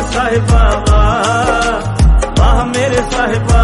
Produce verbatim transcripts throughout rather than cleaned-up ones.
साहिबा वाह मेरे साहिबा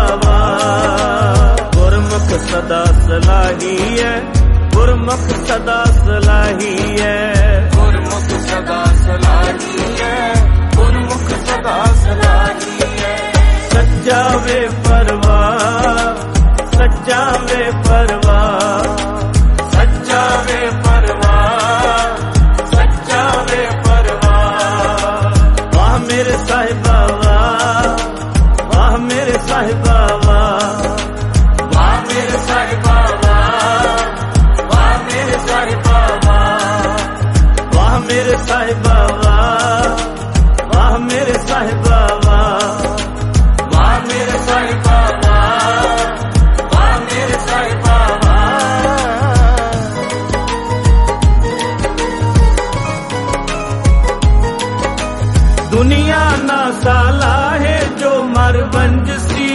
गुरमुख सदा सलाही है, गुरमुख सदा सलाही है, गुरमुख सदा सलाही है, गुरमुख सदा सलाही है। सच्चा वे परवाह, सच्चा वे परवाह, सच्चा वे परवाह, सच्चा वे परवाह। वाह मेरे साहिबा वाह मेरे साहिबा वाह मेरे साहिबा वाह मेरे साहिबा वाह मेरे साहिबा वाह मेरे साहिबा वाह मेरे साहिबा वाह मेरे साहिबा। दुनिया ना साला है जो मर बंजसी,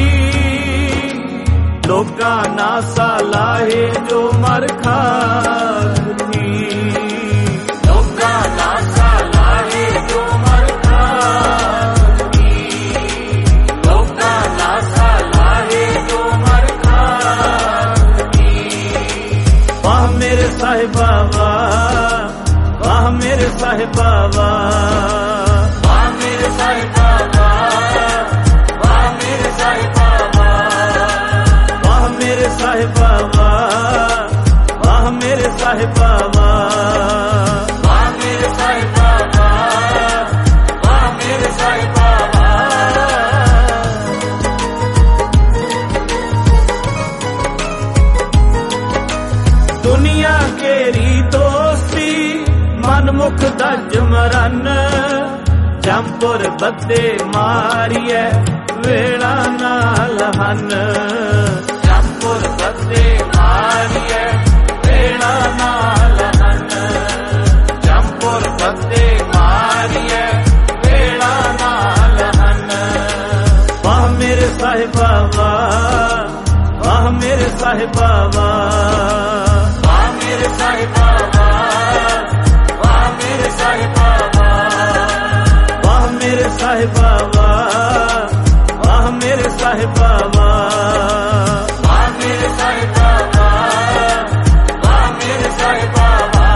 लोका ना साला है जो मर खाती, लोका ना साला है जो मर खाती, लोका ना साला है जो मर खाती। वाह मेरे साहिबा वाह मेरे साहिबा वाह मेरे साहिबा वाह मेरे साहिबा वाह मेरे साहिबा वाह मेरे साहिबा वाह मेरे साहिबा वाह मेरे साहिबा। दुनिया केरी दोस्ती मनमुख दज मरन, जमपुर बदे मारिए वेड़ा नाल हन, जमपुर बदे मारिए वेड़ा नाल हन, जमपुर बदे मारिए वेड़ा नाल हन। वाह मेरे साहिबा वाह मेरे साहिबा वाह मेरे साहिबा वाह मेरे साहिबा वाह मेरे साहिबा वाह मेरे साहिबा वाह मेरे साहिबा वाह मेरे साहिबा।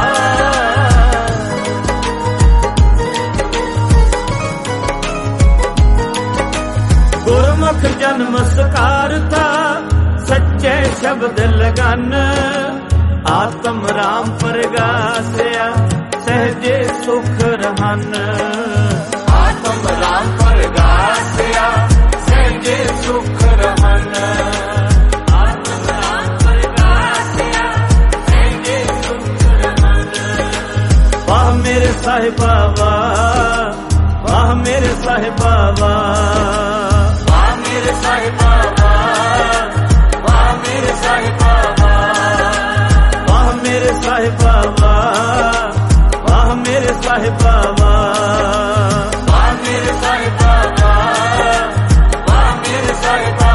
गुरमुख जन्म सकार था सच्चे शब्द लगन, आत्म राम प्रगासिया सहजे सुख रहन, आत्म राम प्रगासिया सहजे सुख रहन, आत्म राम प्रगासिया सहजे सुख रहन। वाह मेरे साहिबा वाह मेरे साहिबा वाह मेरे साहिबा वाह मेरे साहिबा वाह मेरे साहिबा वाह मेरे साहिबा वाह मेरे साहिबा वाह मेरे साहिबा।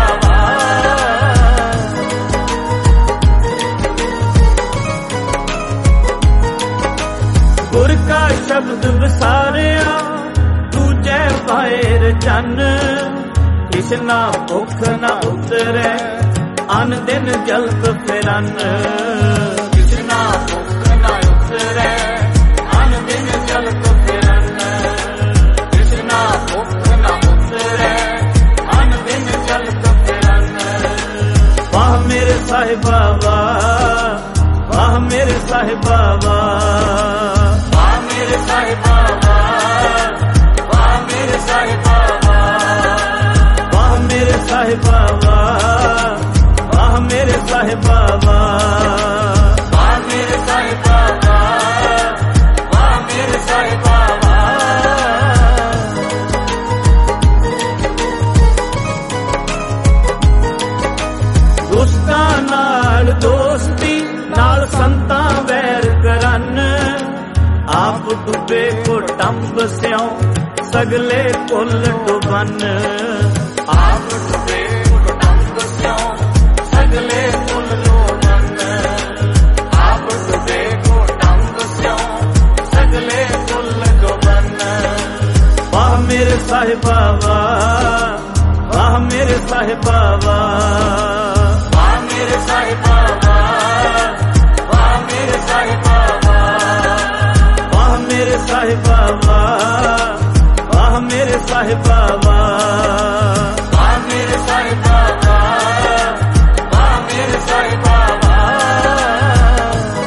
गुर का शब्द विसारिया दूजे बाहर चन, कृष्णा भुख न उतरे अन दिन जल्द फिरन, कृष्णा भुख न उतरे अन दिन जल्द फिरन, कृष्णा भुख न उतरे अन दिन जल्द फिरन। वाह मेरे साहिबा वाह मेरे साहिबा वाह मेरे साहिबा वाह मेरे साहिबा वाह मेरे साहिबा वाह मेरे साहिबा वाह मेरे साहिबा वाह मेरे साहिबा। दुष्टां नाल दोस्ती नाल संतां वैर करन, आप डुबे को टंब स्यों सगले पुल डुबन, आप डुबे को टंब स्यों सगले पुल डुबन, आप डुबे को टंब स्यों सगले पुल डुबन। वाह मेरे साहिबा वाह, वाह मेरे साहिबा वाह, वाह मेरे साहिबा वाह, वाह मेरे साहिबा वाह, वाह मेरे साहिबा वाह, वाह मेरे साहिबा वाह, वाह मेरे साहिबा वाह, वाह मेरे साहिबा वाह।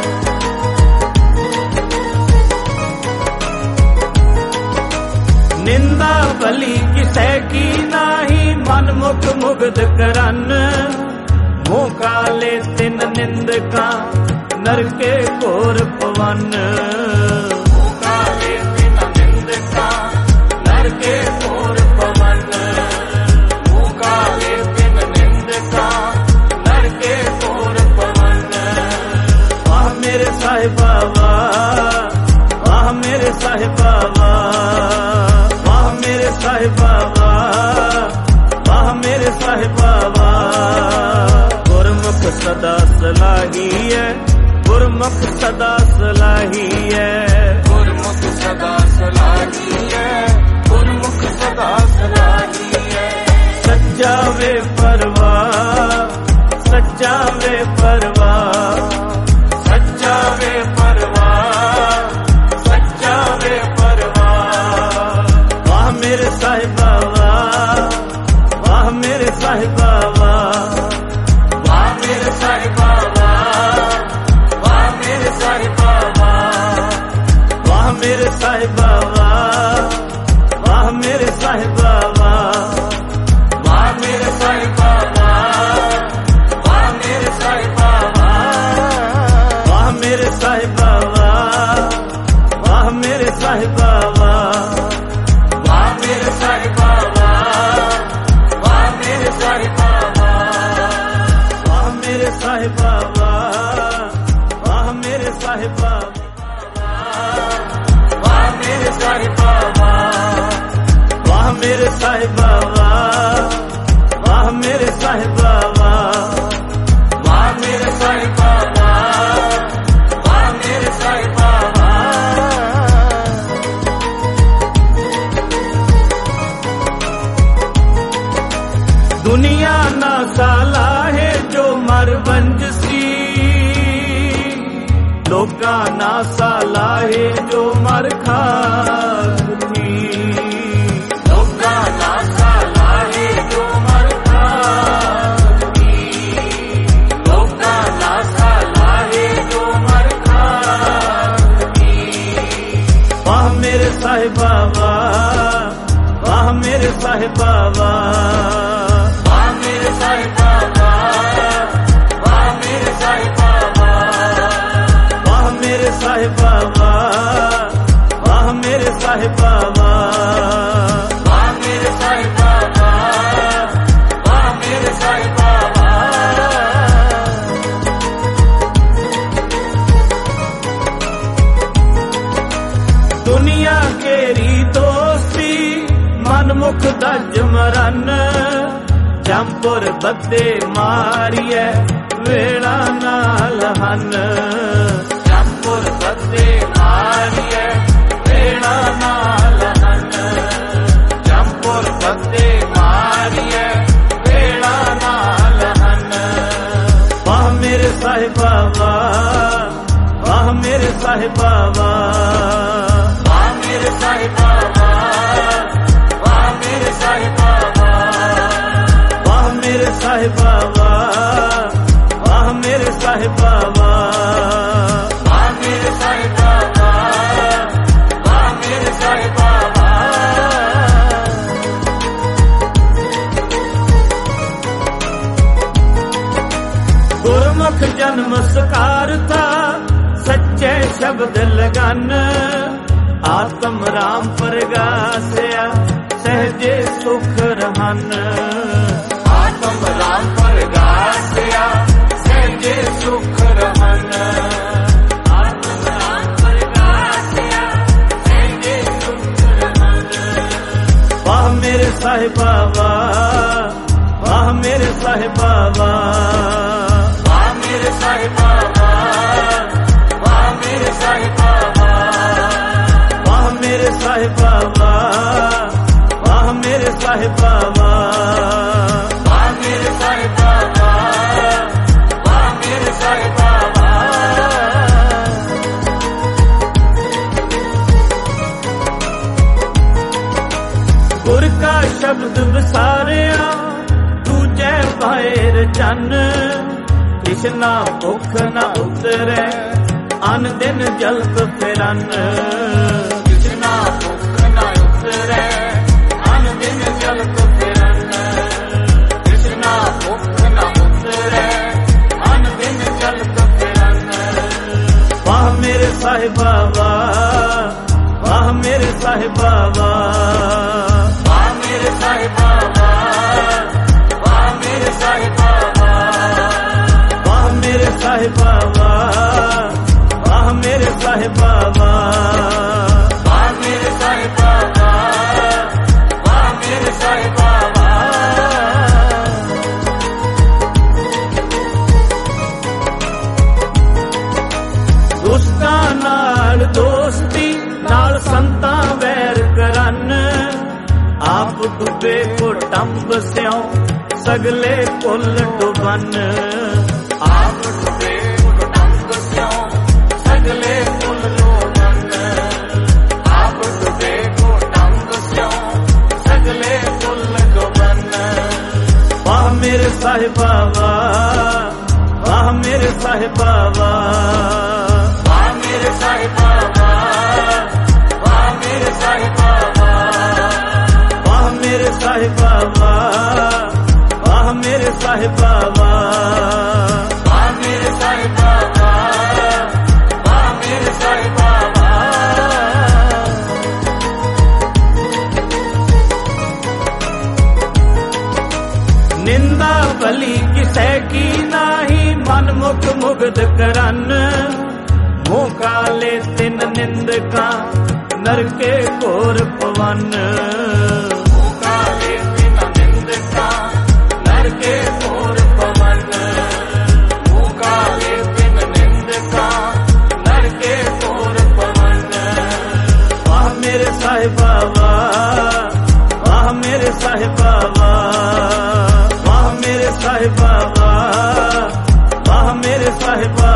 निंदा भली किसे की नाही, मन मुख मुग्ध करन, मुँह काले तिन निंदका नरके घोर पवन, मुँह काले तिन निंदका नरके घोर पवन, मुँह काले तिन निंदका नरके घोर पवन। वाह मेरे साहिबा वाह, वाह मेरे साहिबा वाह, वाह मेरे साहिबा वाह, वाह मेरे साहिबा वाह। गुरमुख सदा सलाही है, गुरमुख सदा सलाही है, गुरमुख सदा सलाही है, गुरमुख सदा सलाही है। सच्चा वे परवाह, सच्चा वे परवाह, सच्चा वे परवाह, सच्चा वे परवाह। वाह मेरे साहिबा वाह, वाह मेरे साहिबा वाह, वाह मेरे साहिबा वाह, वाह मेरे साहिबा वाह, वाह मेरे साहिबा वाह, वाह मेरे साहिबा वाह, वाह मेरे साहिबा वाह, वाह मेरे साहिबा वाह, वाह मेरे साहिबा वाह, वाह मेरे साहिबा वाह, वाह मेरे साहिबा वाह, वाह मेरे साहिबा वाह, वाह मेरे साहिबा वाह, वाह मेरे साहिबा वाह मेरे साहिबा वाह, वाह मेरे साहिबा वाह, वाह मेरे साहिबा वाह, वाह मेरे साहिबा वाह, वाह मेरे साहिबा वाह। दुनिया ना साला है जो मर बंजसी, लोका ना साला है जो मर खाती, लोका ना साला है जो मर खाती, लोका ना साला है जो मर खाती। वाह मेरे साहिबा वाह, वाह मेरे साहिबा वाह, वाह मेरे साहिबा वाह, वाह मेरे साहिबा वाह, वाह मेरे साहिबा वाह, वाह मेरे साहिबा वाह, वाह मेरे साहिबा वाह, वाह मेरे साहिबा वाह। दुनिया केरी दोस्ती मनमुख दज मरन, जमपुर बदे मारिए वेड़ा नाल हन, जमपुर बदे मारिए वेड़ा नाल हन, जमपुर बदे मारिए वेड़ा नाल हन। वाह मेरे साहिबा वाह, वाह मेरे साहिबा वाह, वाह मेरे साहिबा वाह, वाह मेरे साहिबा वाह, वाह मेरे साहिबा वाह, वाह मेरे साहिबा वाह, वाह मेरे साहिबा वाह, वाह मेरे साहिबा वाह। गुरमुख जन्म सकार था सच्चे शब्द लगन, आत्म राम प्रगासया सहजे सुख रहन, आत्म राम प्रगासया सहजे सुख रहन, आत्म राम प्रगासया सहजे सुख रहन। वाह मेरे साहिबा वाह, वाह मेरे साहिबा वाह, वाह मेरे साहिबा वाह, वाह मेरे साहिबा वाह, वाह मेरे साहिबा वाह, गुर का शब्द विसारिया दूजे पैर चन कृष्णा भुख न उतरे अन दिन जलत फिरन कृष्णा भुख न उतरे अन दिन जलत फिरन कृष्णा भुख न उतरे अन दिन जलत फिरन वाह मेरे साहिबा वाह वाह मेरे साहिबा वाह वाह मेरे साहिबा वाह मेरे साहिबा वाह मेरे साहिबा वाह मेरे साहिबा वाह मेरे साहिबा वाह मेरे साहिबा दुष्टां नाल दोस्ती नाल संतां वैर करन आप डुबे कुटंब स्यों सगले कुल डुबन आप डुबे कुटंब स्यों सगले कुल डुबन आप डुबे कुटंब स्यों सगले कुल डुबन वाह मेरे साहिबा वाह वाह मेरे साहिबा वाह वाह मेरे साहिबा वाह मेरे साहिबा वाह मेरे साहिबा वाह मेरे साहिबा वाह मेरे साहिबा वाह मेरे साहिबा निंदा भली किसे की नाही मन मुख मुग्ध करन मुँह काले तिन निंदका नरके घोर पवन काले तिन निंदका नरके घोर पवन मुँह काले तिन निंदका नरके घोर पवन वाह मेरे साहिबा वाह वाह मेरे साहिबा वाह मेरे साहिबा वाह मेरे साहिबा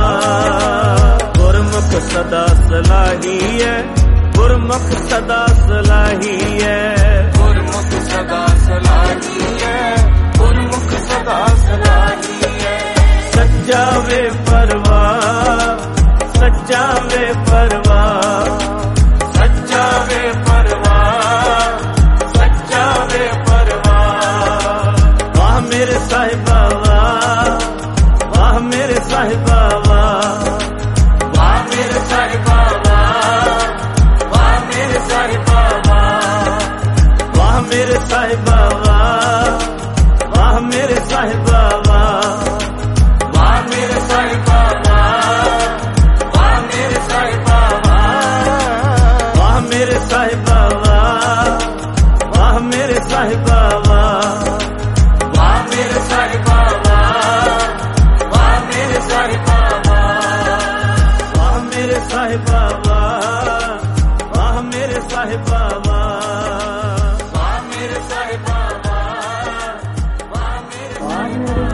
गुरमुख सदा सलाही है गुरमुख सदा सलाही है गुरमुख सदा सलाही है गुरमुख सदा सलाही है सच्चा वे परवाह सच्चा वे परवाह सच्चा वे परवाह सच्चा वे परवाह वाह मेरे साहिबा वाह मेरे साहिबा वाह मेरे साहिबा वाह मेरे साहिबा वाह मेरे साहिबा वाह मेरे साहिबा वाह मेरे साहिबा वाह मेरे साहिबा वाह मेरे साहिबा वाह मेरे साहिबा वाह मेरे साहिबा वाह मेरे साहिबा वाह मेरे साहिबा वाह मेरे साहिबा वाह मेरे साहिबा वाह मेरे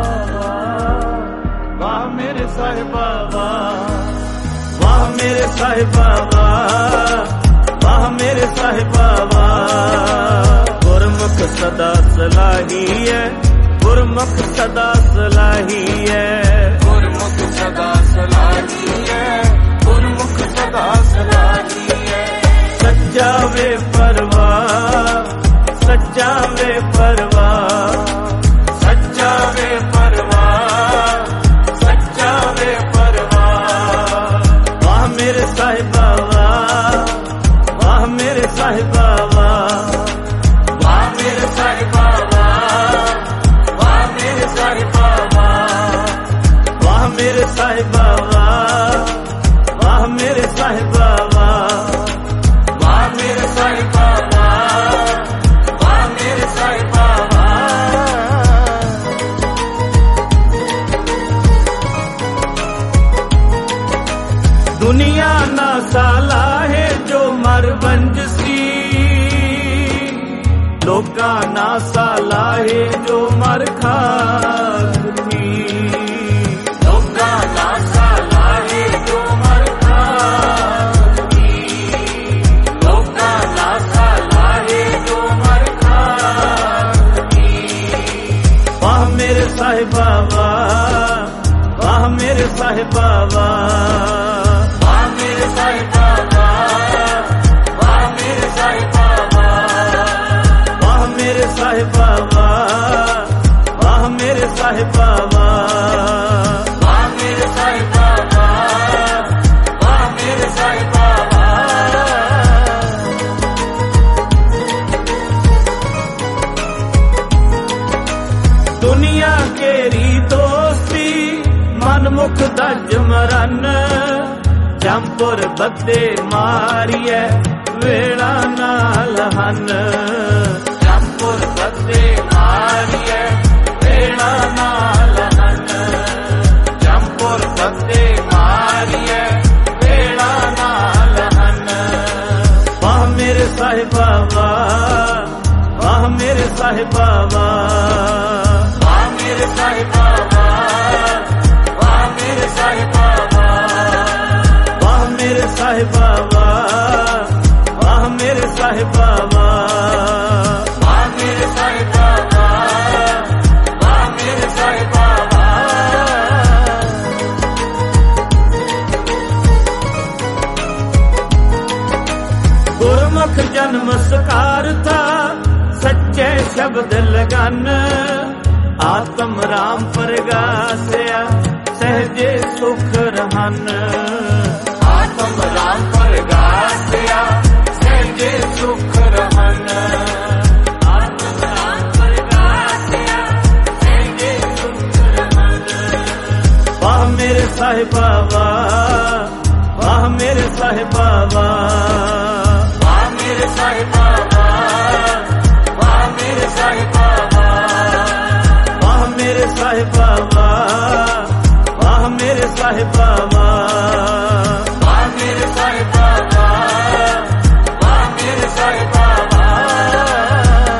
वाह मेरे साहिबा वाह मेरे साहिबा वाह मेरे साहिबा गुरमुख सदा सलाही है गुरमुख सदा सलाही है गुरमुख सदा सलाही है गुरमुख सदा सलाही है सच्चा वे परवाह सच्चा वे परवाह सच्चा वे परवाह सच्चा वे परवाह वाह मेरे साहिबा वाह मेरे साहिबा वाह मेरे साहिबा वाह मेरे साहिबा वाह मेरे साहिबा वाह मेरे साहिबा वाह मेरे साहिबा वाह मेरे साहिबा दुनिया ना साला है जो मरबंज सी लोका ना साला है जो मर खाक थी लोका ना साला है जो मर खाक थी लोका ना साला है जो साहिबा वाह, वाह मेरे साहिबा वाह, वाह मेरे साहिबा वाह, वाह मेरे साहिबा वाह। दुनिया केरी दोस्ती मनमुख दज मरन, जमपुर बदे मारिए वेड़ा नाल हन, जमपुर बदे मारिए वेड़ा नाल हन, जमपुर बदे मारिए वेड़ा नाल हन। वाह मेरे साहिबा वाह, वाह मेरे साहिबा वाह, वाह मेरे साहिबा वाह, वाह मेरे साहिबा वाह, वाह मेरे साहिबा वाह, वाह मेरे साहिबा वाह, वाह मेरे साहिबा वाह, वाह मेरे साहिबा वाह। गुरमुख जन्म सकार था सच्चे शब्द लगन, आत्म राम प्रगासिया सहजे सुख रहन, आत्म राम प्रगासिया सहजे सुख रहन, आत्म राम प्रगासिया सहजे सुख रहन। वाह मेरे साहिबा वाह, वाह मेरे साहिबा वाह, वाह मेरे साहिबा वाह, वाह मेरे साहिबा वाह, वाह मेरे साहिबा वाह, वाह मेरे साहिबा वाह, वाह मेरे साहिबा वाह, वाह मेरे साहिबा वाह।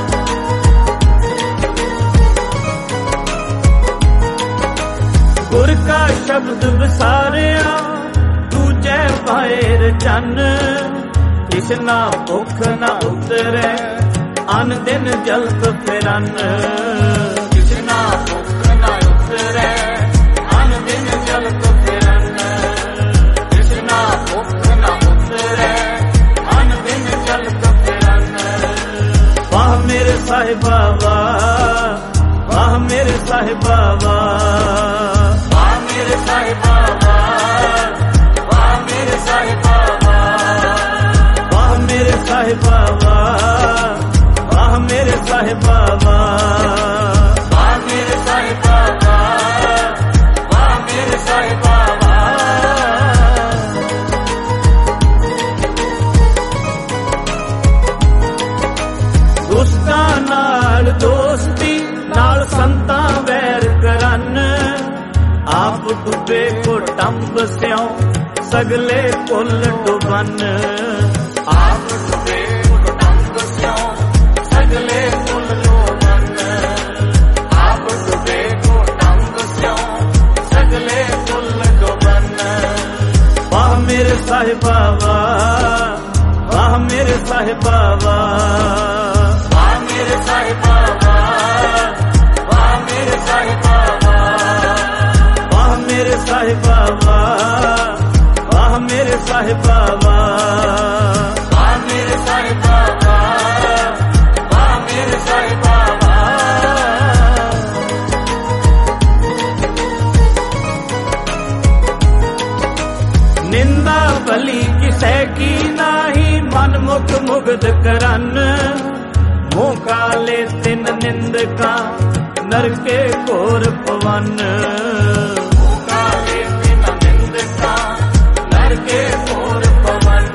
गुर का शब्द विसारिया दूजे बाहर चन, किसना भुख न उतरे अन दिन जलत फिरन, किसना भुख न उतरे अन दिन जलत फिरन, किसना भुख न उतरे अन दिन जलत फिरन। वाह मेरे साहिबा वाह, वाह मेरे साहिबा वाह, वाह मेरे साहिबा वाह, वाह मेरे साहिबा वाह, वाह मेरे साहिबा वाह, वाह मेरे साहिबा वाह, वाह मेरे साहिबा वाह, वाह मेरे साहिबा वाह। दुष्टां नाल दोस्ती नाल संतां वैर करन, आप डुबे कुटुंब स्यों सगले कुल डुबन, आप डुबे कुटुंब स्यों सगले कुल डुबन, आप डुबे कुटुंब स्यों सगले कुल डुबन। वाह मेरे साहिबा वाह, वाह मेरे साहिबा वाह, वाह मेरे साहिबा वाह, वाह मेरे साहिबा वाह, वाह मेरे साहिबा वाह, वाह मेरे साहिबा वाह, वाह मेरे साहिबा वाह, वाह मेरे साहिबा वाह। निंदा भली किसे की नाही मन मुख मुग्ध करन, मुँह काले तिन निंदका नरके घोर पवन, काले दिन निंदका नरके घोर पवन,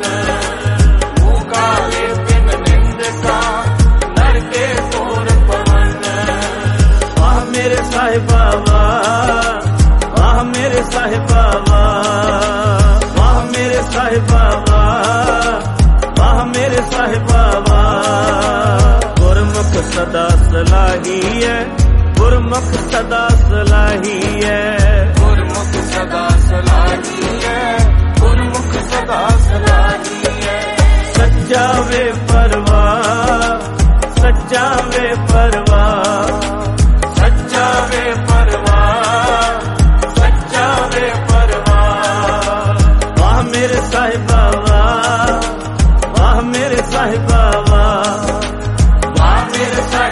काले दिन निंदका नरके घोर पवन। वाह मेरे साहिबा वाह, वाह मेरे साहिबा वाह, वाह मेरे साहिबा वाह, वाह मेरे साहिबा वाह। गुरमुख सदा सलाही है, गुरमुख सदा सलाही है, गुरमुख सदा सलाही है, गुरमुख सदा सलाही है। सच्चा वे परवाह, सच्चा वे परवाह, सच्चा वे परवाह, सच्चा वे परवाह। वाह मेरे साहिबा वाह, वाह मेरे साहिबा वाह, वाह मेरे साहिबा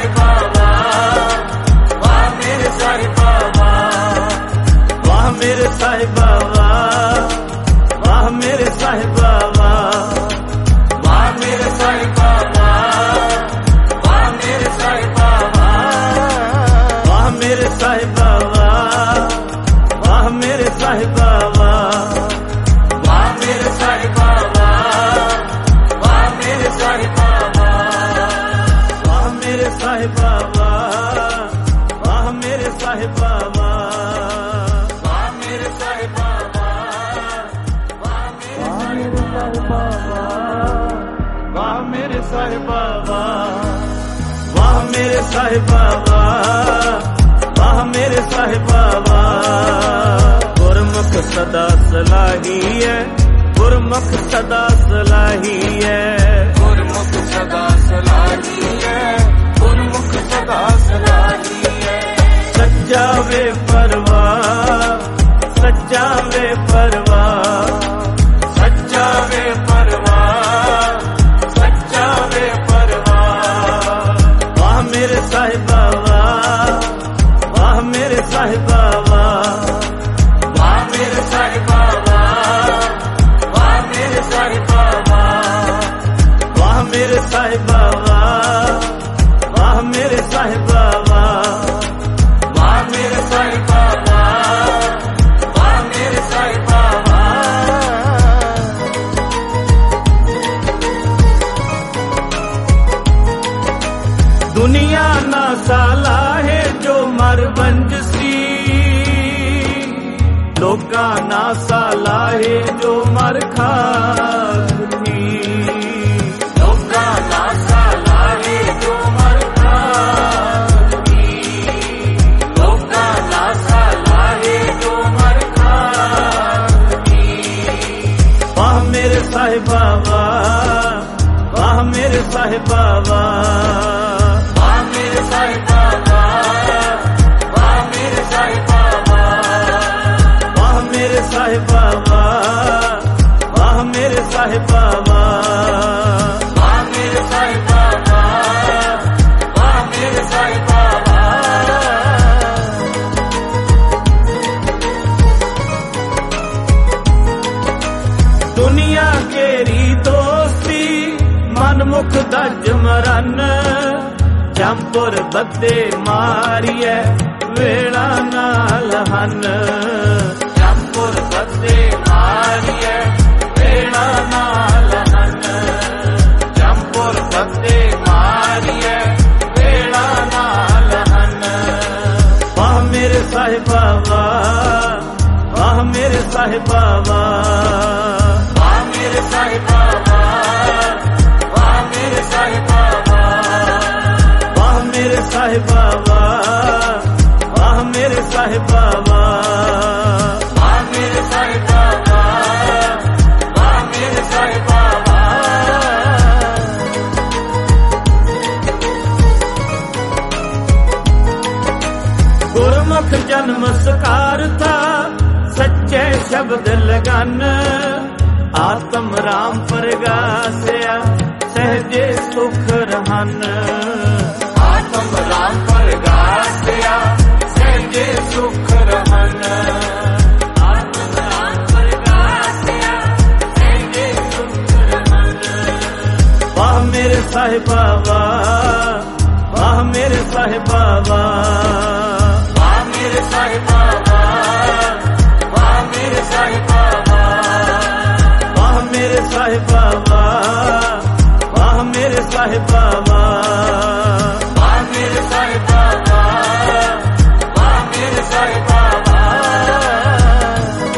मेरे साहिबा वाह, वाह मेरे साहिबा वाह, वाह मेरे साहिबा वाह। गुरमुख सदा सलाही है, गुरमुख सदा सलाही है, गुरमुख सदा सलाही है, गुरमुख सदा सलाही है। सच्चा वे परवाह, सच्चा वे परवाह, सच्चा वे परवाह, सच्चा वे परवाह। वाह मेरे साहिबा वाह, वाह मेरे साहिबा वाह, वाह मेरे साहिबा वाह, वाह मेरे साहिबा वाह। वाह मेरे साहिबा वाह, वाह मेरे साहिबा वाह, वाह मेरे साहिबा वाह, वाह मेरे साहिबा वाह। दुनिया ना साला है जो मर बंजसी, लोका ना साला है जो मर खाती, लोका ना साला है जो मर खाती, लोका ना साला है जो मर खाती। वाह मेरे साहिबा वाह, वाह मेरे साहिबा वाह, वाह मेरे साहिबा वाह, वाह मेरे साहिबा वाह। वाह मेरे साहिबा वाह, वाह मेरे साहिबा वाह। वाह मेरे साहिबा वाह, वाह मेरे साहिबा वाह। दुनिया केरी दोस्ती मनमुख दज मरन, जमपुर बदे मारिए वेड़ा नाल हन, जमपुर बदे मारिए वेड़ा नाल हन, जमपुर बदे मारिए वेड़ा नाल हन। वाह मेरे साहिबा वाह, वाह मेरे साहिबा वाह, वाह मेरे साहिबा वाह, वाह मेरे साहिबा वाह। वाह मेरे साहिबा वाह, वाह मेरे साहिबा वाह। वाह मेरे साहिबा वाह, वाह मेरे साहिबा वाह। गुरमुख जन्म सकार था सच्चे शब्द लगन, आत्म राम प्रगास्या सहजे सुख रहन, आत्म राम प्रगास्या सहजे सुख रहन, आत्म राम प्रगास्या सहजे सुख रहन। वाह मेरे साहिबा वाह, वाह मेरे साहिबा वाह, वाह मेरे साहिबा वाह, वाह मेरे साहिबा वाह। वाह मेरे साहिबा वाह, वाह मेरे साहिबा वाह। वाह मेरे साहिबा वाह, वाह मेरे साहिबा वाह।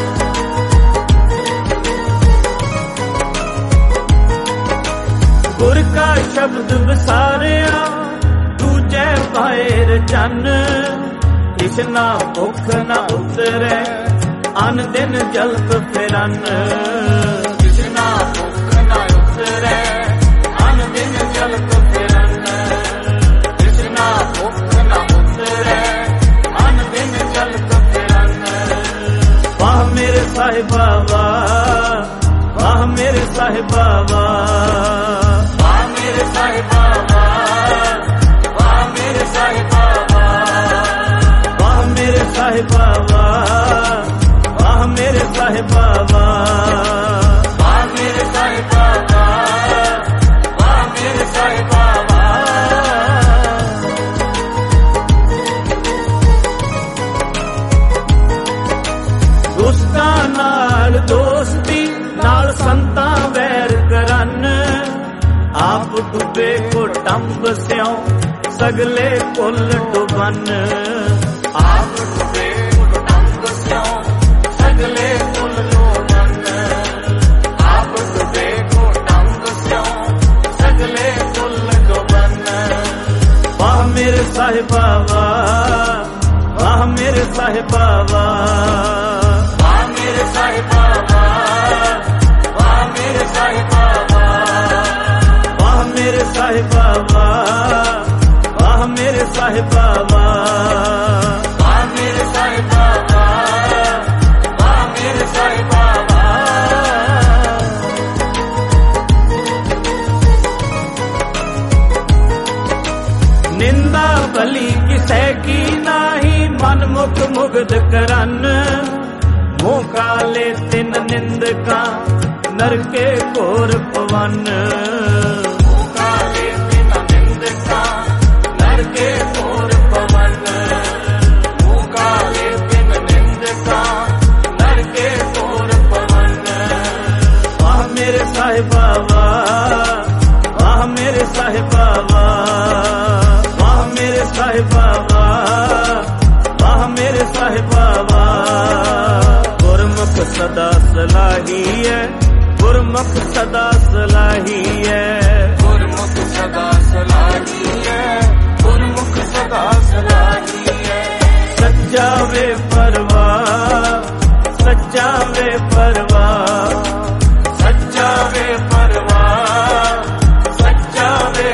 गुर का शब्द विसारिया दूजे बाहर चन, इतना भुख न उतरे अन दिन जल्द फिरन, जितना भुख न उतरे अन दिन जलत फिरन, जितना भुख न उतरे अन दिन जलत फिरन। वाह मेरे साहिबा वाह, वाह मेरे साहिबा वाह, वाह मेरे साहिबा वाह, वाह मेरे साहिबा वाह। वाह मेरे साहिबा वाह, वाह मेरे साहिबा वाह। वाह मेरे साहिबा वाह, वाह मेरे साहिबा वाह। दुस्तां नाल दोस्ती नाल संतां वैर करन, आप डुबे कुटुंब स्यों सगले कुल डुबन, आप डुबे कुटुंब स्यों सगले कुल डुबन, आप डुबे कुटुंब स्यों साहिबा वाह वाह मेरे साहिबा वाह वाह मेरे साहिबा वाह वाह मेरे साहिबा वाह वाह मेरे साहिबा वाह वाह मेरे साहिबा वाह वाह मेरे साहिबा वाह वाह मेरे साहिबा वाह निंदा भली किसे की नाही मन मुख मुग्ध करन मुँह काले तिन निंदका नरके घोर पवन मुँह काले तिन निंदका नरके घोर पवन मुँह काले तिन निंदका नरके घोर पवन वाह मेरे साहिबा वाह वाह मेरे साहिबा वाह वाह मेरे साहिबा वाह वाह मेरे साहिबा वाह गुरमुख सदा सलाही है गुरमुख सदा सलाही है गुरमुख सदा सलाही है गुरमुख सदा सलाही है सच्चा वे परवाह सच्चा वे परवाह सच्चा वे परवाह सच्चा वे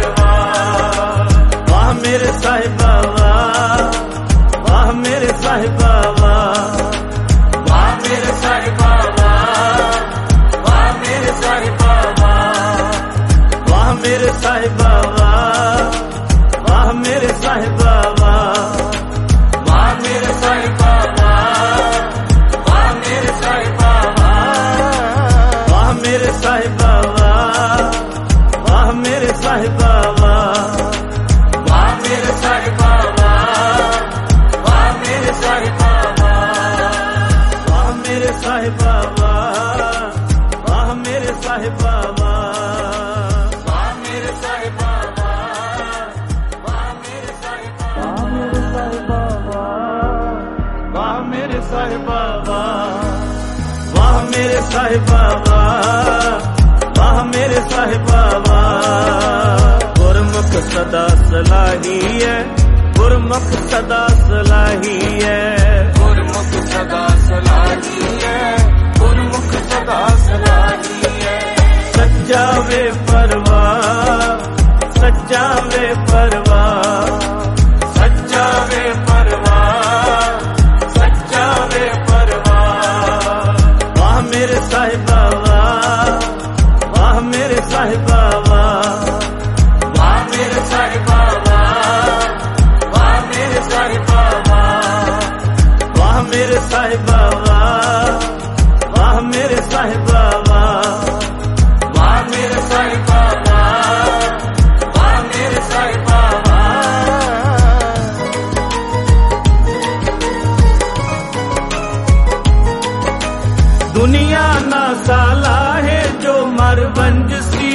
परवाह वाह मेरे साहिबा वाह वाह मेरे साहिबा वाह वाह मेरे साहिबा वाह वाह मेरे साहिबा वाह वाह मेरे साहिबा वाह वाह मेरे साहिबा वाह वाह मेरे साहिबा वाह वाह मेरे साहिबा वाह वाह मेरे साहिबा वाह वाह मेरे साहिबा वाह वाह मेरे साहिबा वाह वाह मेरे साहिबा वाह वाह मेरे साहिबा वाह वाह मेरे साहिबा वाह वाह मेरे साहिबा वाह वाह मेरे साहिबा वाह मेरे साहिबा वाह वाह मेरे साहिबा वाह वाह मेरे साहिबा वाह गुरमुख सदा सलाही है गुरमुख सदा सलाही है गुरमुख सदा सलाही है गुरमुख सदा सलाही है सच्चा वे परवाह सच्चा वे परवाह सच्चा वे परवाह सच्चा वे परवाह वाह मेरे साहिबा वाह वाह मेरे साहिबा वाह वाह मेरे साहिबा वाह वाह मेरे साहिबा वाह वाह मेरे साहिबा वाह वाह मेरे साहिबा वाह वाह मेरे साहिबा वाह वाह मेरे साहिबा वाह दुनिया ना साला है जो मर बंजसी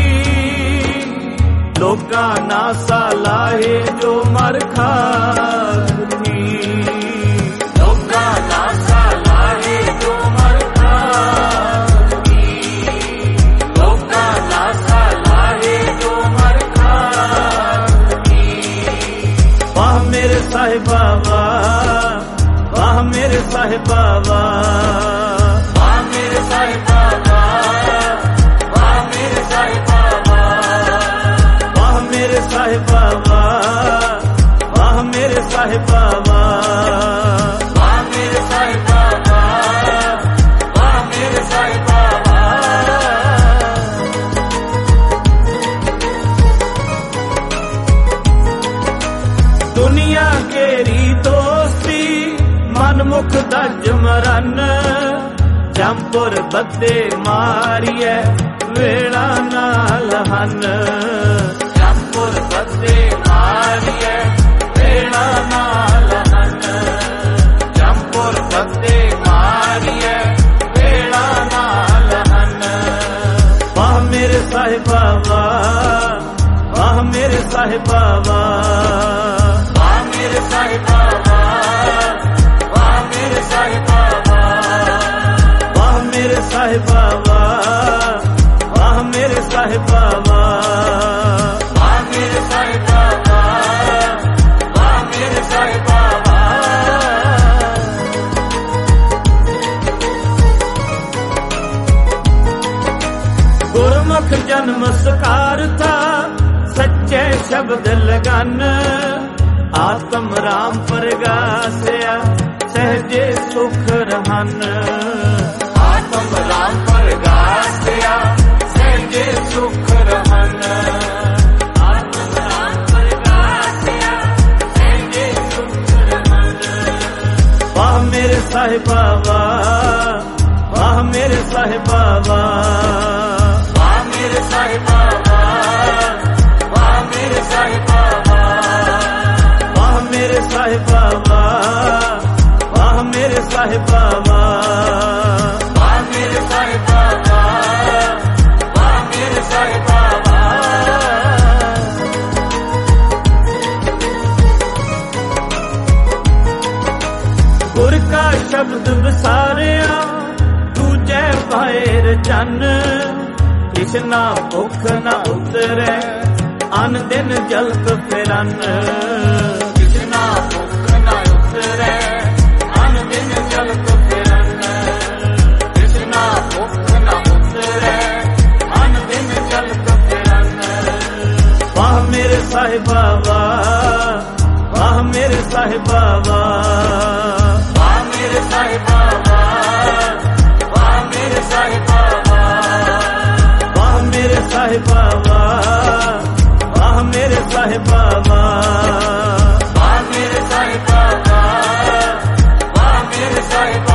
लोका ना साला है जो मर खाती लोका ना साला है जो मर खाती लोका ना साला है जो मर खाती वाह मेरे साहिबा वाह वाह मेरे साहिबा वाह वाह मेरे साहिबा वाह वाह मेरे साहिबा वाह वाह मेरे साहिबा वाह वाह मेरे साहिबा वाह वाह मेरे साहिबा वाह वाह मेरे साहिबा वाह दुनिया केरी दोस्ती मनमुख दर्ज मरन जमपुर बदे मारिए वेड़ा नाल हन जमपुर बदे मारिए वेड़ा नाल हन जमपुर बदे मारिए वेड़ा नाल हन वाह मेरे साहिबा वाह वाह मेरे साहिबा वाह वाह मेरे साहिबा वाह वाह मेरे साहिबा वाह वाह मेरे साहिबा वाह वाह मेरे साहिबा वाह वाह मेरे साहिबा वाह शब्द लगन आत्म राम प्रगासिया सहजे सुख रहन आत्म राम प्रगासिया सहजे सुख रहन आत्म राम प्रगासिया सहजे सुख रहन। वाह मेरे साहिबा वाह वाह मेरे साहिबा वाह वाह मेरे साहिबा वाह मेरे साहिबा वाह मेरे साहिबा वाह मेरे साहिबा वाह मेरे साहिबा वाह मेरे साहिबा। गुर का शब्द विसारिया दूजे बाहर चन किस ना भुख ना उतरे अन दिन जलत फिरन किसना भुख ना उतरे अन दिन जलत फिरन किसना भुख ना उतरे अन दिन जलत फिरन। वाह मेरे साहिबा वाह वाह मेरे साहिबा वाह वाह मेरे साहिबा वाह मेरे साहिबा वाह मेरे साहिबा वाह मेरे साहिबा वाह मेरे साहिबा वाह मेरे साहिबा।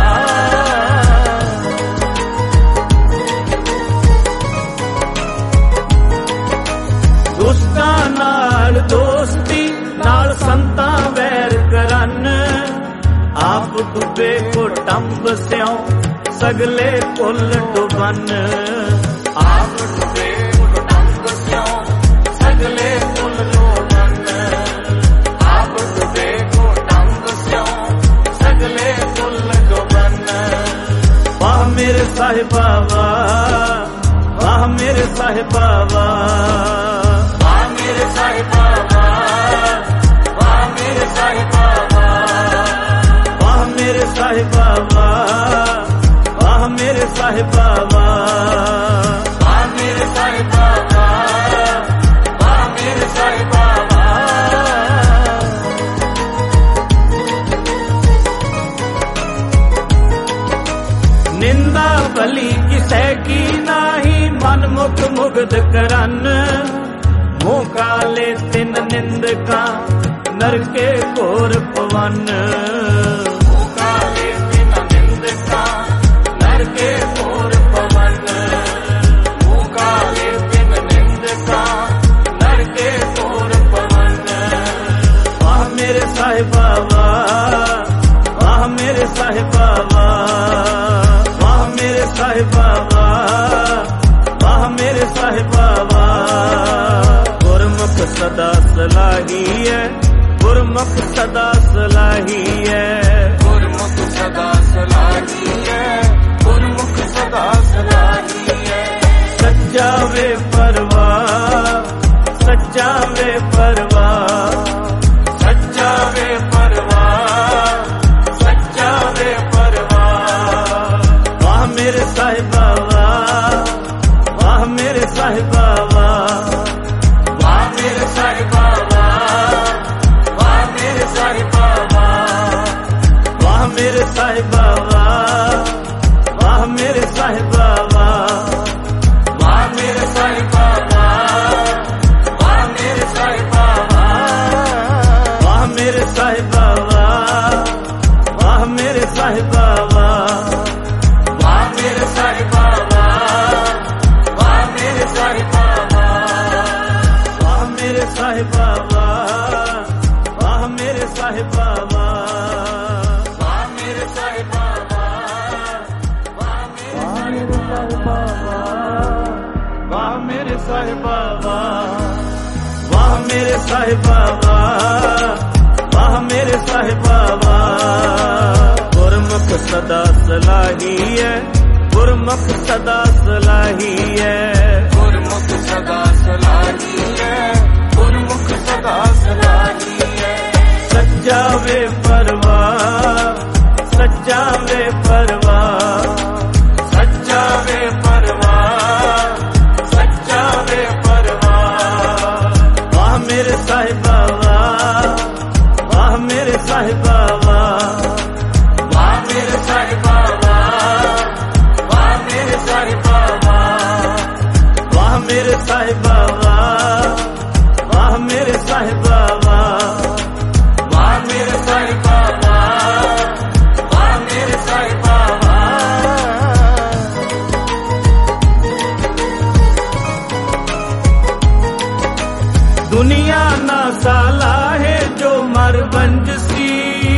दुष्टां नाल दोस्ती नाल संतां वैर करन आप डुबे कुटुंब स्यों सगले कुल डुबन आप डुबे कुटुंब स्यों सगले कुल डुबन आप डुबे कुटुंब स्यों सगले कुल डुबन। वाह मेरे साहिबा वाह वाह मेरे साहिबा वाह वाह मेरे साहिबा वाह मेरे साहिबा वाह मेरे साहिबा वाह मेरे साहिबा वाह मेरे साहिबा वाह मेरे साहिबा। निंदा भली किसे की नाही मन मुख मुग्ध करन मुँह काले तिन निंदका नरके घोर पवन काले तिन निंदका नरके घोर पवन काले तिन निंदका नरके घोर पवन। वाह मेरे साहिबा वाह वाह मेरे साहिबा वाह मेरे साहिबा वाह मेरे साहिबा गुरमुख सदा सलाही है गुरमुख सदा सलाही है गुरमुख सदा सलाही है गुरमुख सदा सलाही है। सच्चा वे परवाह सच्चा वे परवाह सच्चा वे परवाह सच्चा वे परवाह। वाह मेरे साहिबा वाह मेरे साहिबा वाह मेरे साहिबा वाह मेरे साहिबा वाह मेरे साहिबा वाह मेरे साहिबा वाह मेरे साहिबा वाह मेरे साहिबा वाह मेरे साहिबा वाह मेरे साहिबा वाह मेरे साहिबा वाह मेरे साहिबा वाह मेरे साहिबा वाह मेरे साहिबा वाह मेरे साहिबा वाह मेरे साहिबा वाह मेरे साहिबा वाह मेरे साहिबा गुरमुख सदा सलाही है गुरमुख सदा सलाही है गुरमुख सदा सलाही है गुरमुख सदा सलाही है। सच्चा वे परवाह सच्चा वे परवाह सच्चा वे परवाह सच्चा वे परवाह। वाह साहिबा वाह, वाह मेरे साहिबा वाह, वाह मेरे साहिबा वाह, वाह मेरे साहिबा वाह, वाह मेरे साहिबा वाह, वाह मेरे साहिबा वाह, वाह मेरे साहिबा वाह। दुनिया ना साला है जो मर बंज सी,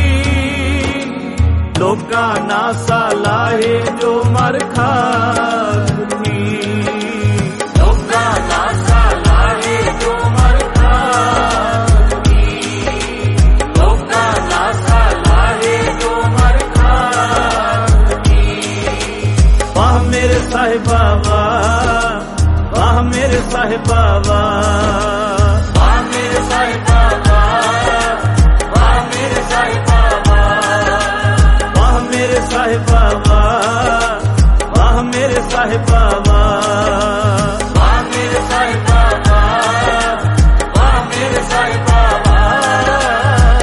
लोका ना साला है जो मर खाती, लोका ना साला है जो मर खाती, लोका ना साला है जो मर खाती। वाह मेरे साहिबा वाह, वाह मेरे साहिबा वाह, वाह मेरे साहिबा वाह, वाह मेरे साहिबा वाह, वाह मेरे साहिबा वाह, वाह मेरे साहिबा वाह, वाह मेरे साहिबा वाह, वाह मेरे साहिबा वाह।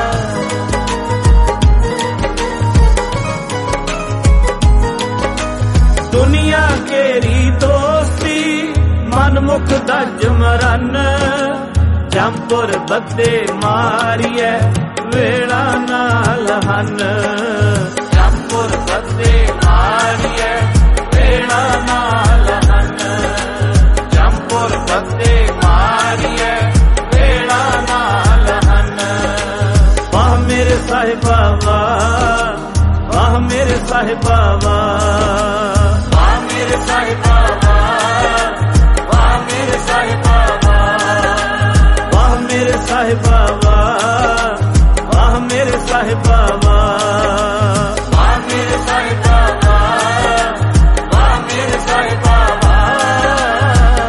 दुनिया केरी दोस्ती मनमुख दज मरन, जमपुर बदे मारिए वेड़ा नाल हन, जमपुर बदे मारिए वेड़ा नाल हन, जमपुर बदे मारिए वेड़ा नाल हन। वाह मेरे साहिबा वाह, वाह मेरे साहिबा वाह, वाह मेरे साहिबा वाह, वाह मेरे साहिबा वाह, वाह मेरे साहिबा वाह, वाह मेरे साहिबा वाह, वाह मेरे साहिबा वाह, वाह मेरे साहिबा वाह।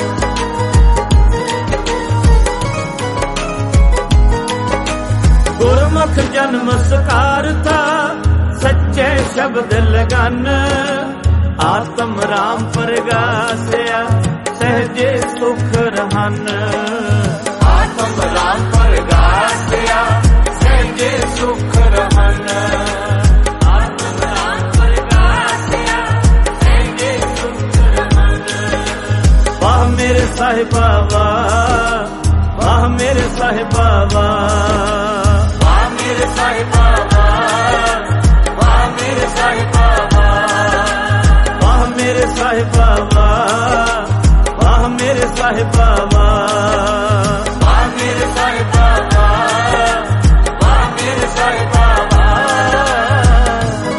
गुरमुख जन्म सकार था सच्चे शब्द लगन, आत्म राम प्रगासिया सहजे सुख रहन, आत्म राम प्रगासिया सहजे सुख रहन, आत्म राम प्रगासिया सहजे सुख रहन। वाह मेरे साहिबा वाह, वाह मेरे साहिबा वाह, वाह मेरे साहिबा वाह, वाह मेरे साहिबा वाह, वाह मेरे साहिबा वाह, वाह मेरे साहिबा वाह, वाह मेरे साहिबा वाह, वाह मेरे साहिबा वाह।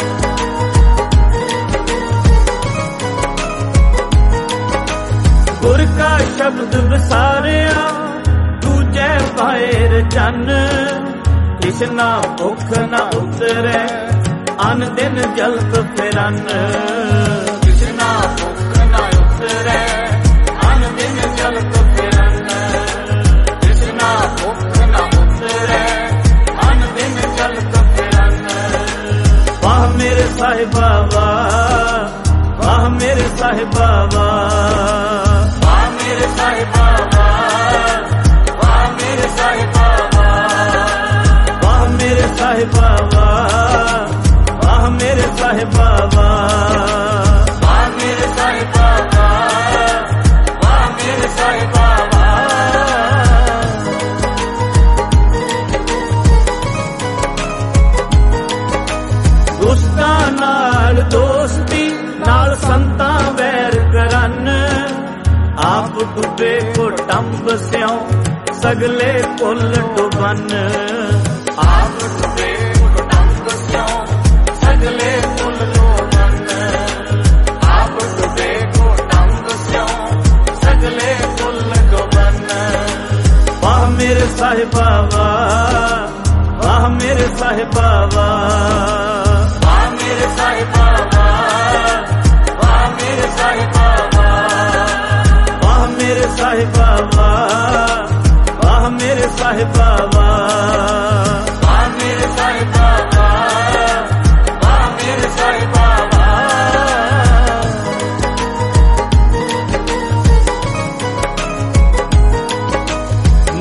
गुर का शब्द विसारिया दूजे बाहर चन, कृष्णा भुख न उतरे अन दिन जलत फिरन, कृष्णा भुख न उतरे अन दिन जलत फिरन, कृष्णा भुख न उतरे अन दिन जलत फिरन। वाह मेरे साहिबा वाह, वाह मेरे साहिबा वाह, वाह मेरे साहिबा वाह, वाह मेरे साहिबा वाह, वाह मेरे साहिबा वाह, वाह मेरे साहिबा वाह, वाह मेरे साहिबा वाह, वाह मेरे साहिबा वाह। दुष्टां नाल दोस्ती नाल संतां वैर करन, आप डुबे कुटुंब स्यों सगले कुल डुबन, आप डुबे कुटुंब स्यों सगले कुल डुबन, आप डुबे कुटुंब स्यों सगले कुल डुबन। वाह मेरे साहिबा वाह, वाह मेरे साहिबा वाह, वाह मेरे साहिबा वाह, वाह मेरे साहिबा वाह, वाह मेरे साहिबा वाह, वाह मेरे साहिबा वाह, वाह मेरे साहिबा वाह, वाह मेरे साहिबा वाह।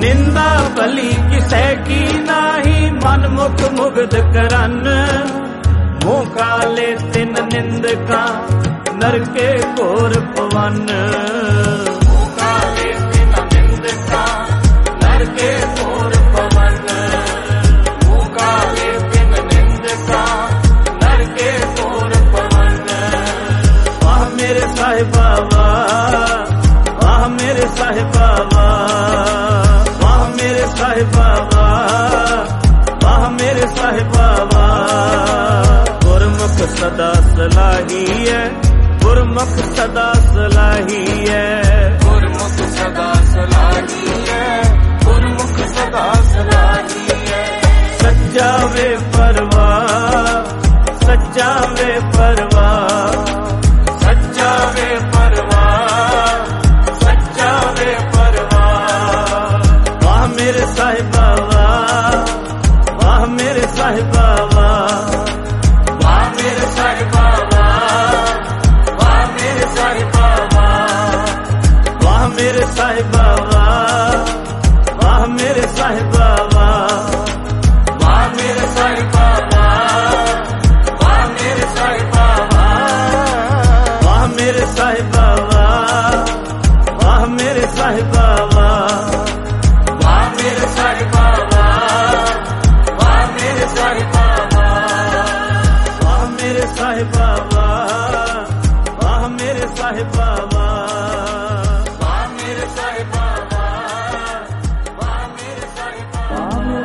निंदा भली किसे की नाही, मन मुख मुग्ध करन। मुँह काले तिन निंदका, नरके घोर पवन। मुँह काले तिन निंदका, नरके घोर पवन। मुँह काले तिन निंदका, नरके घोर पवन। वाह मेरे साहिबा वाह, वाह मेरे साहिबा वाह, वाह मेरे साहिबा वाह, वाह मेरे साहिबा वाह। गुरमुख सदा सलाही है, गुरमुख सदा सलाही है। गुरमुख सदा सलाही है, गुरमुख सदा सलाही है। सच्चा वे परवाह, सच्चा वे परवाह, सच्चा वे परवाह, सच्चा वे परवाह। वाह मेरे साहिबा वाह, वाह मेरे साहिबा वाह, वाह मेरे साहिबा वाह, वाह मेरे साहिबा वाह। वाह मेरे साहिबा वाह, वाह मेरे साहिबा वाह, वाह मेरे साहिबा वाह, वाह मेरे साहिबा वाह। वाह मेरे साहिबा वाह, वाह मेरे साहिबा वाह, वाह मेरे साहिबा वाह, वाह मेरे साहिबा वाह। वाह मेरे साहिबा वाह, वाह मेरे साहिबा वाह, वाह मेरे साहिबा वाह, वाह मेरे साहिबा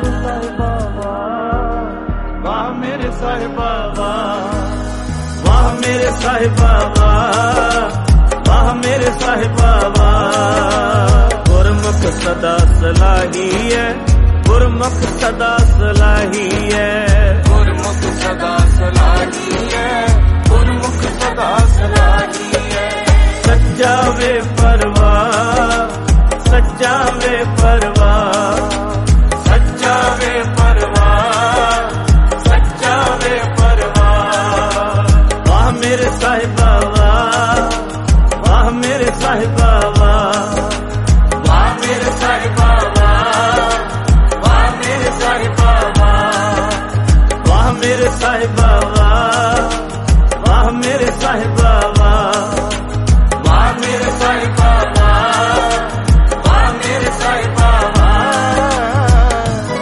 वाह मेरे साहिबा वाह, वाह मेरे साहिबा वाह, वाह मेरे साहिबा वाह। गुरमुख सदा सलाही है, गुरमुख सदा सलाही है। गुरमुख सदा सलाही है, गुरमुख सदा सलाही है। सच्चा वे परवाह, सच्चा वे परवाह, सच्चा वे परवाह, सच्चा वे परवाह। वाह मेरे साहिबा वाह, वाह मेरे साहिबा वाह, वाह मेरे साहिबा वाह, वाह मेरे साहिबा वाह। वाह मेरे साहिबा वाह, वाह मेरे साहिबा वाह, वाह मेरे साहिबा वाह, वाह मेरे साहिबा वाह।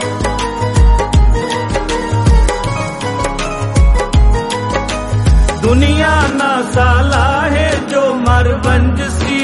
दुनिया ना साला है जो मरवंज सी,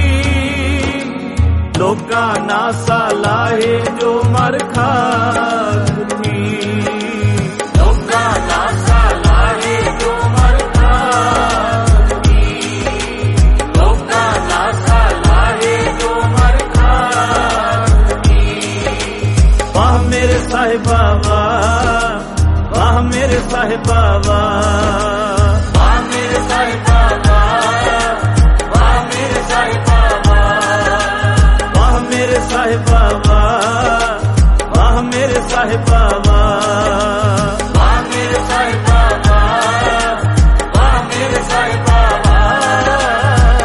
लोका ना साला है जो मर खाती। लोका ना साला है जो मर खाती। लोका ना साला है जो मर खाती। वाह मेरे साहिबा वाह, वाह मेरे साहिबा वाह, वाह मेरे साहिबा वाह, वाह मेरे साहिबा वाह। वाह मेरे साहिबा वाह, वाह मेरे साहिबा वाह। वाह मेरे साहिबा वाह, वाह मेरे साहिबा वाह।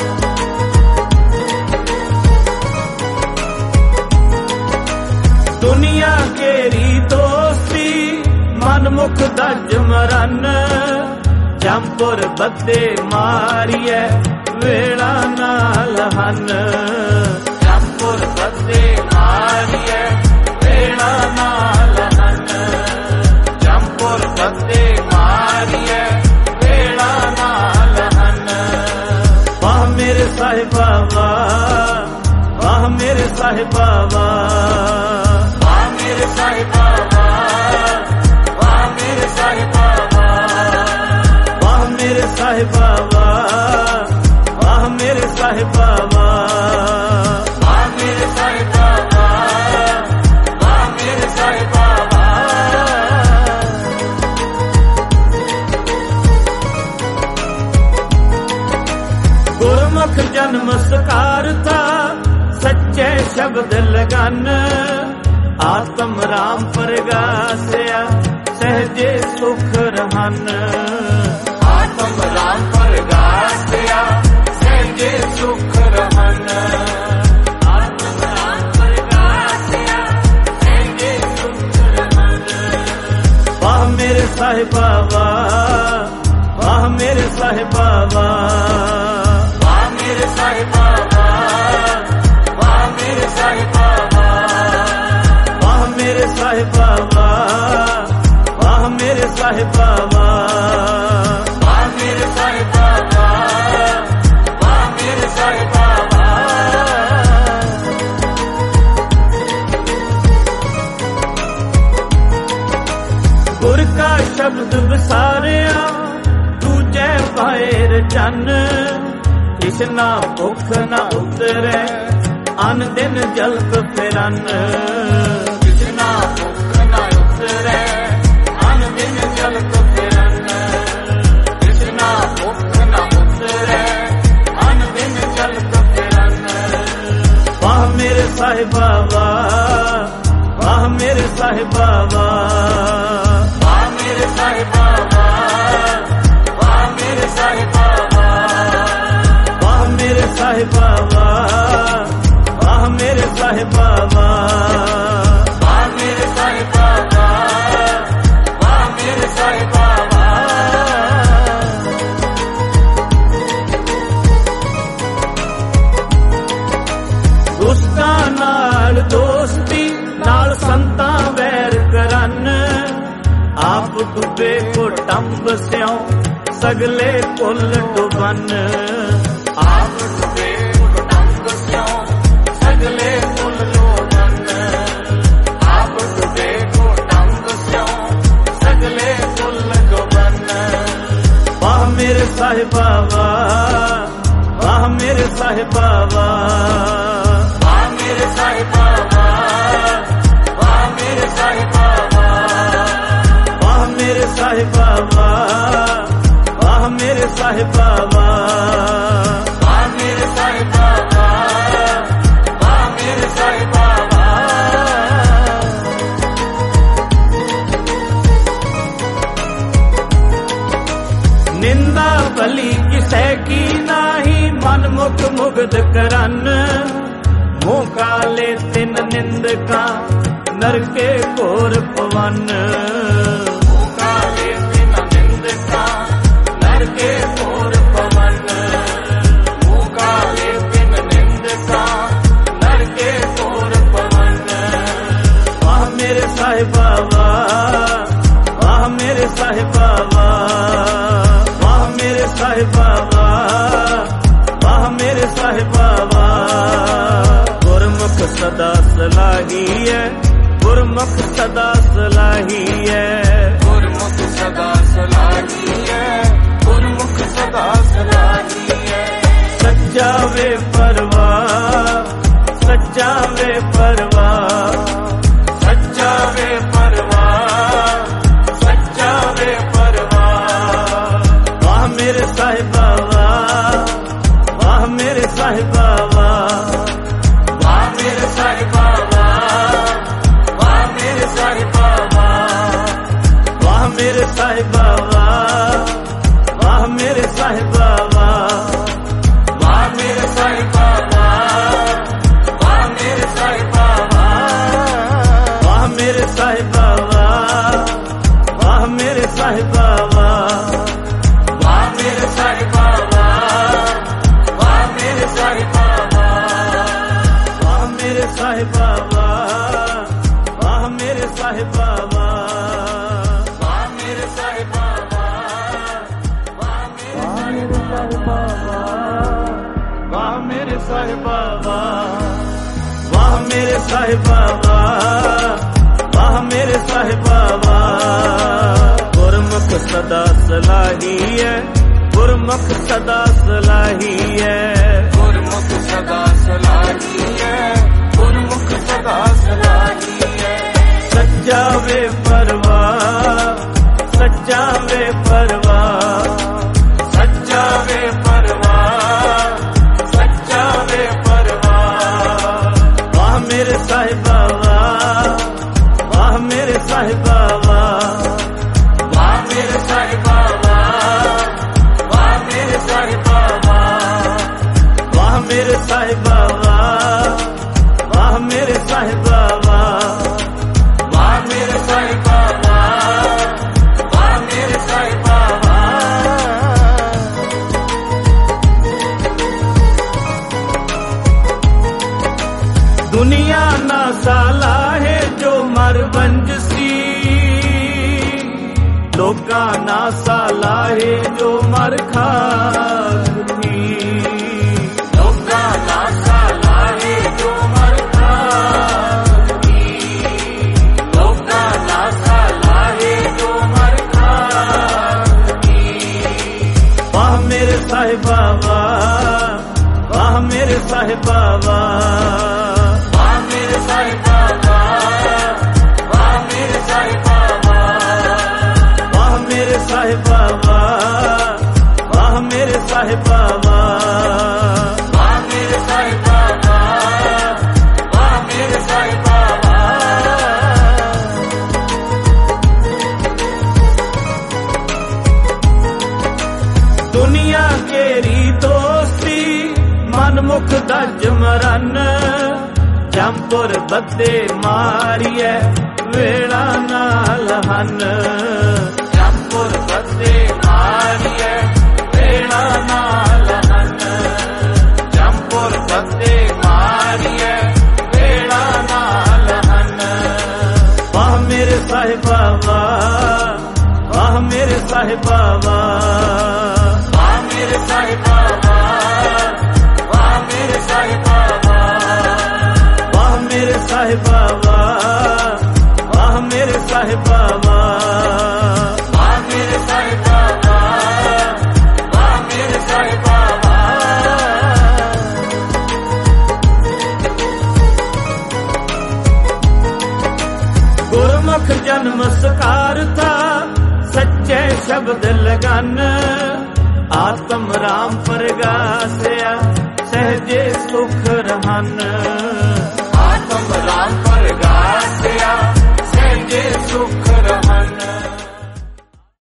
दुनिया केरी दोस्ती, मनमुख दर्ज मरन। जमपुर बदे मारिए वेड़ा नाल हन। जमपुर बदे मारिए वेड़ा नाल हन। जमपुर बदे मारिए वेड़ा नाल हन। वाह मेरे साहिबा वाह, वाह मेरे साहिबा वाह, वाह मेरे साहिबा वाह, वाह मेरे साहिबा वाह। वाह मेरे साहिबा वाह, वाह मेरे साहिबा वाह, वाह मेरे साहिबा वाह, वाह मेरे साहिबा वाह। गुरमुख जन्म सकार था, सच्चे शब्द लगन। आत्म राम प्रगास्या, सहजे सुख रहन। आत्म राम प्रगास्या, सहजे सुख रहन। आत्म राम प्रगास्या, साहिब बाबा, वाह मेरे साहिब बाबा, वाह मेरे साहिब बाबा, वाह मेरे साहिब बाबा। गुर का शब्द विसारिया दूजे बाहर चन्न, इतना भुख न उतरे अन दिन जल्प फिरन, इतना भुख न उतरे अन दिन जल्प फिरन, इतना भुख न उतरे अन दिन जल्प फिरन। वाह मेरे साहिब बाबा, वाह मेरे साहिब बाबा, वाह मेरे साहिब बाबा, वाह मेरे साहिब बाबा, वाह मेरे साहिब बाबा, वाह मेरे साहिब बाबा, वाह मेरे साहिब बाबा, वाह मेरे साहिब बाबा। दुष्टां नाल दोस्ती नाल संतां वैर करन, आप डुबे कुटुंब स्यों सगले कुल डुबन, आप डुबे कुटुंब स्यों सगले कुल डुबन, आप डुबे कुटुंब स्यों सगले कुल डुबन। वाह मेरे साहिब बाबा, वाह मेरे साहिब बाबा, वाह मेरे साहिब बाबा, वाह मेरे साहिब बाबा, वाह मेरे साहिब बाबा, वाह मेरे साहिब बाबा, वाह मेरे साहिब बाबा, वाह मेरे साहिब बाबा। निंदा भली किसे की नाही, मन मुख मुग्ध करन, मुँह काले तिन निंदका नरके घोर पवन, काले दिन निंदका नरके घोर पवन, काले दिन निंदका नरके घोर पवन। वाह मेरे साहिब बाबा, वाह मेरे साहिब बाबा, वाह मेरे साहिब बाबा, वाह मेरे साहिब बाबा। गुरमुख सदा सलाही है, गुरमुख सदा सलाही है, गुरमुख सदा सलाही है, गुरमुख सदा सलाही है। सच्चा वे परवाह, सच्चा वे परवाह, सच्चा वे परवाह, सच्चा वे परवाह। वाह मेरे साहिब बाबा, वाह मेरे साहिब बाबा, वाह मेरे साहिब बाबा, वाह मेरे साहिब बाबा, वाह मेरे साहिब बाबा, वाह मेरे साहिब बाबा, वाह मेरे साहिब बाबा, वाह मेरे साहिब बाबा, वाह मेरे साहिब बाबा, वाह मेरे साहिब बाबा, वाह मेरे साहिब बाबा, वाह मेरे साहिब बाबा, वाह मेरे साहिब बाबा, वाह मेरे साहिब बाबा, वाह मेरे साहिब बाबा, वाह मेरे साहिब बाबा, वाह मेरे साहिब बाबा, वाह मेरे साहिब बाबा, वाह मेरे साहिब बाबा। गुरमुख सदा सलाही है, गुरमुख सदा सलाही है, गुरमुख सदा सलाही है, गुरमुख सदा सलाही है। सच्चा वे परवाह, सच्चा वे परवाह, सच्चा वे परवाह, सच्चा वे परवाह। वाह मेरे साहिब बाबा, वाह मेरे साहिब बाबा, वाह मेरे साहिब बाबा, वाह मेरे साहिब बाबा, वाह मेरे साहिब बाबा, वाह मेरे साहिब बाबा, वाह मेरे साहिब बाबा, वाह मेरे साहिब बाबा। दुनिया ना साला है जो मर बन ਲੋਕਾਂ ਨਾਸਾ ਲਾਹੇ ਜੋ ਮਰ ਖਾਗੀ ਲੋਕਾਂ ਨਾਸਾ ਲਾਹੇ ਜੋ ਮਰ ਖਾਗੀ ਲੋਕਾਂ ਨਾਸਾ ਲਾਹੇ ਜੋ ਮਰ ਖਾਗੀ ਵਾਹ ਮੇਰੇ ਸਾਹਿਬਾ ਵਾਹ ਵਾਹ ਮੇਰੇ ਸਾਹਿਬਾ ਵਾਹ ਵਾਹ ਮੇਰੇ ਸਾਹਿਬਾ ਵਾਹ ਮੇਰੇ ਸਾਹਿਬਾ ਵਾਹ ਮੇਰੇ ਸਾਹਿਬਾ ਵਾਹ ਵਾਹ ਮੇਰੇ ਸਾਹਿਬਾ ਵਾਹ ਵਾਹ ਮੇਰੇ ਸਾਹਿਬਾ ਵਾਹ ਮੇਰੇ ਸਾਹਿਬਾ ਦੁਨੀਆ ਕੇਰੀ ਦੋਸਤੀ ਮਨਮੁਖ ਦਜ ਮਰਨ ਜੰਪੁਰ ਬੱਦੇ ਮਾਰੀਐ ਵੇਲਾ ਨਾਲ ਹਨ ਜੰਪੁਰ ਬੱਦੇ ਮਾਰੀਐ ਵੇਲਾ ਨਾਲ ਹਨ ਜੰਪੁਰ ਬੱਦੇ ਮਾਰੀਐ ਵੇਲਾ ਨਾਲ ਹਨ ਵਾਹ ਮੇਰੇ ਸਾਹਿਬਾ ਵਾਹ ਵਾਹ ਮੇਰੇ ਸਾਹਿਬਾ ਵਾਹ ਵਾਹ ਮੇਰੇ ਸਾਹਿਬਾ ਵਾਹ ਮੇਰੇ ਸਾਹਿਬਾ ਵਾਹ ਮੇਰੇ ਸਾਹਿਬਾ ਵਾਹ ਵਾਹ ਮੇਰੇ ਸਾਹਿਬਾ ਵਾਹ ਵਾਹ ਮੇਰੇ ਸਾਹਿਬਾ ਵਾਹ ਮੇਰੇ ਸਾਹਿਬਾ ਗੁਰਮੁਖ ਜਨਮ ਸਕਾਰਤਾ ਸੱਚੇ ਸ਼ਬਦ ਲਗਨ ਆਤਮ ਰਾਮ ਪ੍ਰਗਾਸਿਆ ਸਹਜੇ ਸੁਖ ਰਹਨ